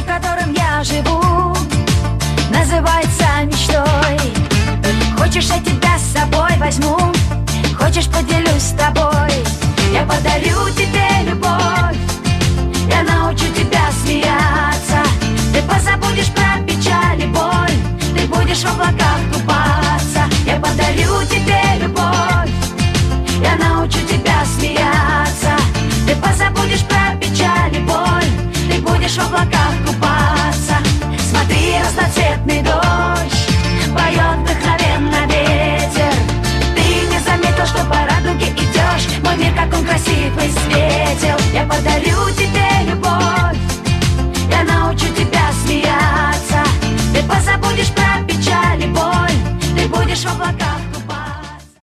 котором я живу, называется мечтой. Хочешь, я тебя с собой возьму, хочешь, поделюсь с тобой. Я подарю тебе любовь,